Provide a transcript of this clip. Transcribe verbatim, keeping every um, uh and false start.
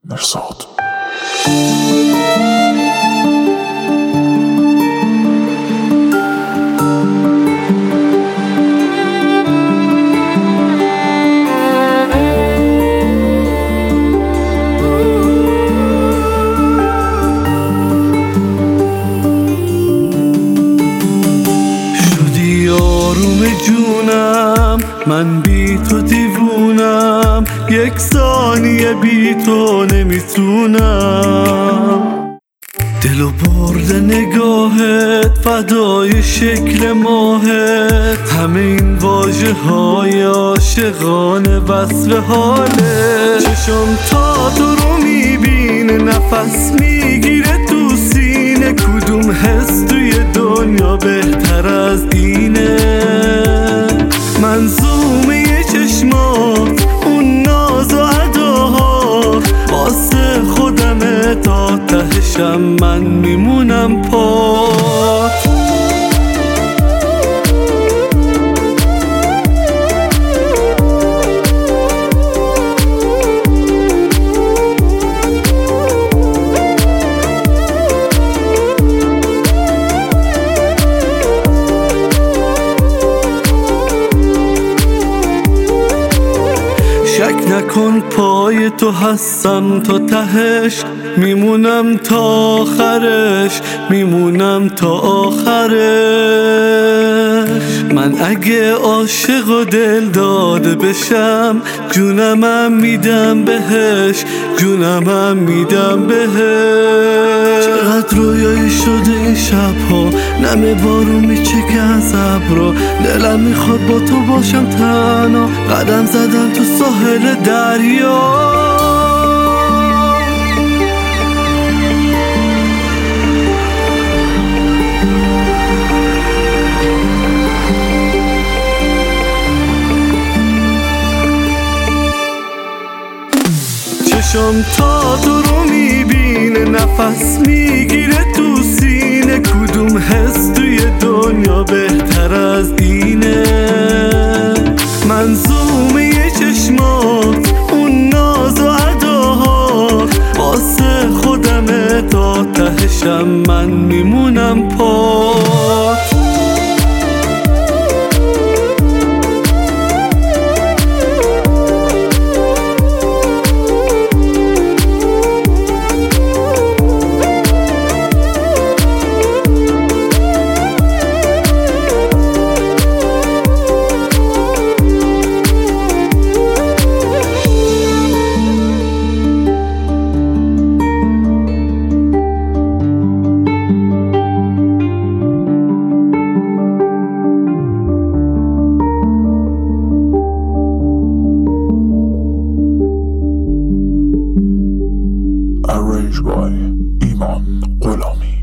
مرصاد. شدی آروم جونم، من بی تو دیوونم، یک ثانیه بی تو نمیتونم. دلو برده نگاهت، فدای شکل ماهت، همه این واژه های عاشقانه وصف حالت. چشم تا تو رو میبینه، نفس میگیره تو سینه، کدوم حس توی دنیا بهتر از اینه؟ منظومه چشمات، اون ناز و اداها، واسه خودمه تا تهشم من میمونم پات. شک نکن پای تو هستم تا تهش، میمونم تا آخرش، میمونم تا آخرش. من اگه عاشق و دل داده بشم، جونمم میدم بهش، جونمم میدم بهش. چقدر رویایی شده این شبها، نمه بارون میچکه از ابرا، دلم میخواد با تو باشم تنها، قدم زدم تو ساحل دریا. چشم تا تو رو میبینه، نفس میگیره تو سینه، کدوم حس توی دنیا بهتر از اینه؟ منظومه چشمات، اون ناز و اداها، واسه خودمه تا تهشم من میمونم پات. Arranged by Iman Gholami.